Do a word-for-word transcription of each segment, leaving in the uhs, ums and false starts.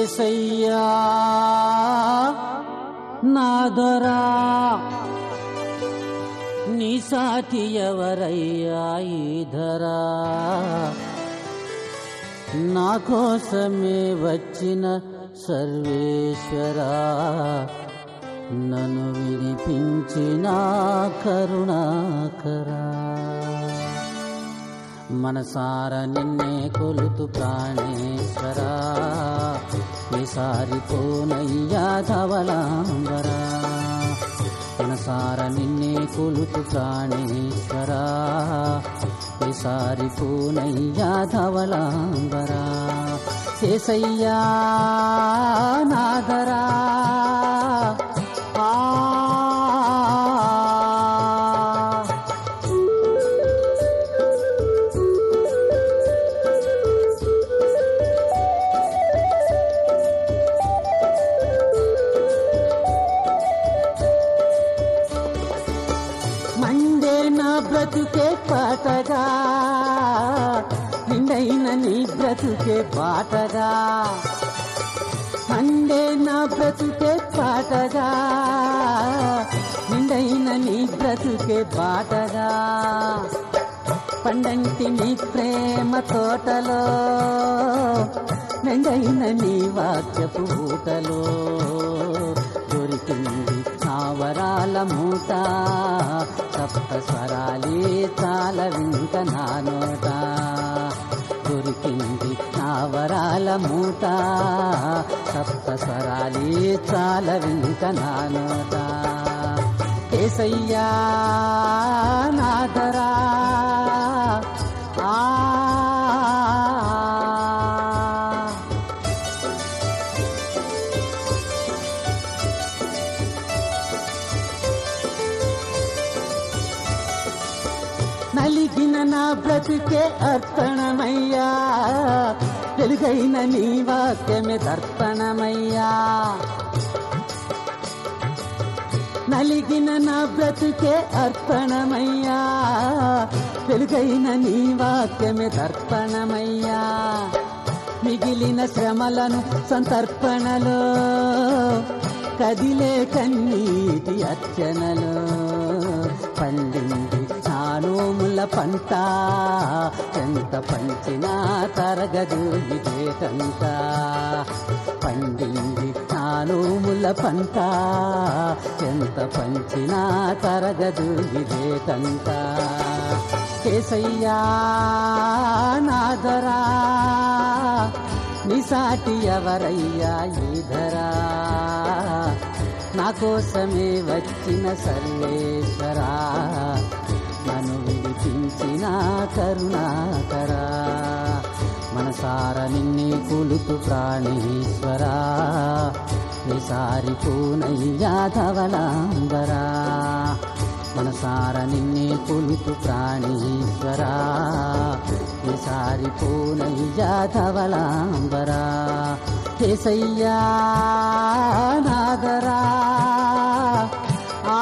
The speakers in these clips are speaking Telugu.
యేసయ్యా నాదరా నీ సాటి ఎవరయ్యా ఈ ధరా నా కోసమే వచ్చిన సర్వేశ్వరా నన్ను విడిపించిన కరుణాకరా మనసార నిన్నే కొలుతు ప్రాణేశ్వరా ఈసారిపోనయ్యా ధవళాంబరా మనసార నిన్నే కొలుతు ప్రాణేశ్వరా ఈసారిపోనయ్యా ధవళాంబరా యేసయ్యా నాదరా ఆ మండే నా బ్రతుకే పాటగా నిండైన నీ బ్రతుకే పాటగా మండే నా బ్రతుకే పాటగా నిండైన నీ బ్రతుకే బాటగా పండంటి నీ ప్రేమ తోటలో నిండైన నీ వాక్యపు ఊటలో దొరికింది వరాల మూట సప్త స్వరాలే చాల వింత నా నోట దొరికింది నా వరాల మూట సప్త స్వరాలే చాల వింత నా నోట యేసయ్యా నాదరా ఆ నలిగిన నా బ్రతుకే అర్పణమయ్యా వెలుగైన నీ వాక్యమే దర్పణమయ్యా నలిగిన నా బ్రతుకే అర్పణమయ్యా వెలుగైన నీ వాక్యమే దర్పణమయ్యా మిగిలిన శ్రమలను సంతర్పణలో కదిలే కన్నీటి అర్చనలో పండింది నానోముల పంట ఎంత పంచినా తరగదు ఇదేటంత పండింది నానోముల పంట ఎంత పంచినా తరగదు ఇదేటంత యేసయ్యా నాదరా నీ సాటి ఎవరయ్యా ఈ ధరా నా కోసమే వచ్చిన సర్వేశ్వరా నన్ను విడిపించిన కరుణాకరా మనసార నిన్నే కొలుతు ప్రాణేశ్వరా ఈసారిపోనయ్యా ధవళాంబరా మనసార నిన్నే కొలుతు ప్రాణేశ్వరా ఈసారిపోనయ్యా ధవళాంబరా యేసయ్యా నాదరా ఆ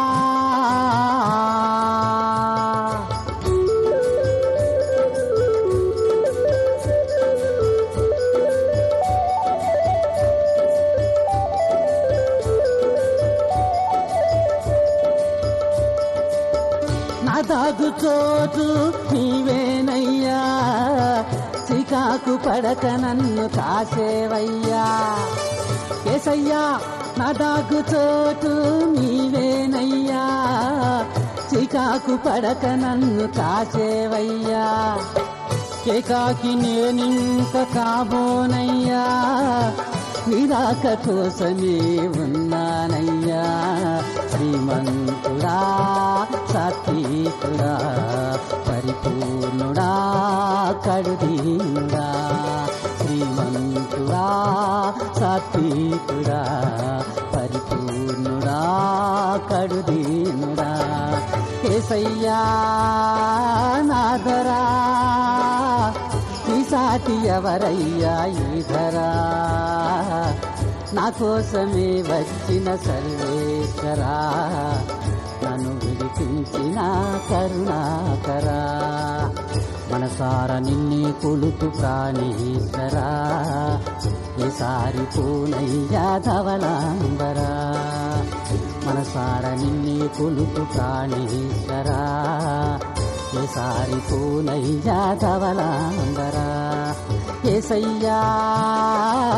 నా దాగు చోటు నీవేనయ్యా చికాకు పడక నన్ను కాసేవయ్యా యేసయ్యా నా దాగు చోటు నీవేనయ్యా చికాకు పడక నన్ను కాసేవయ్యా ఏకాకి నేనింక కాబోనయ్యా నిరాక కోసమే ఉన్నానయ్యా శ్రీమంతుడా సాత్వికుడా పరిపూర్ణుడా కడుదీనుడా శ్రీమంతుడా సాత్వికుడా పరిపూర్ణుడా కడుదీనుడా యేసయ్యా నాదరా నీ సాటి ఎవరయ్యా ఈ ధరా నా కోసమే వచ్చిన సర్వేశ్వరా నన్ను విడిపించిన కరుణాకరా మనసార నిన్నే కొలుతు ప్రాణేశ్వరా ఈసారి పూనయ్యా ధవళాంబరా మనసార నిన్నే కొలుతు ప్రాణేశ్వరా ఈసారి పూనయ్యా ధవళాంబరా ఏసయ్యా